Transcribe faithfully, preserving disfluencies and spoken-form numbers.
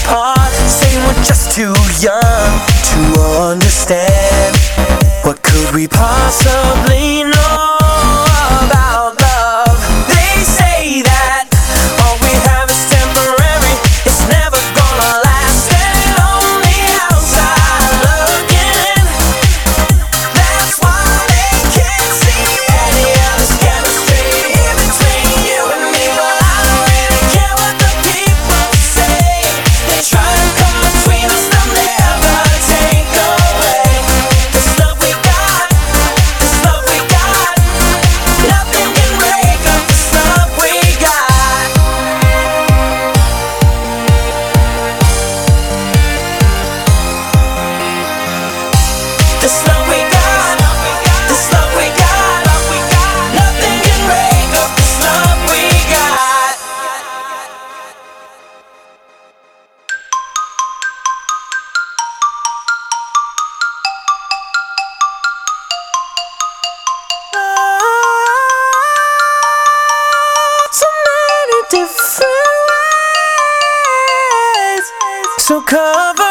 apart, saying we're just too young to understand. What could we possibly know about love? They say that all we have is temporary, it's never gonna last, and on the outside looking in, that's why they can't see any other chemistry in between you and me. Well, I don't really care what the people say. They try to come between us, they'll never take away this love we got, this love we got. Nothing can break up this love we got. This love we got, this love we got. Nothing can break up this love we got. So many different ways, so cover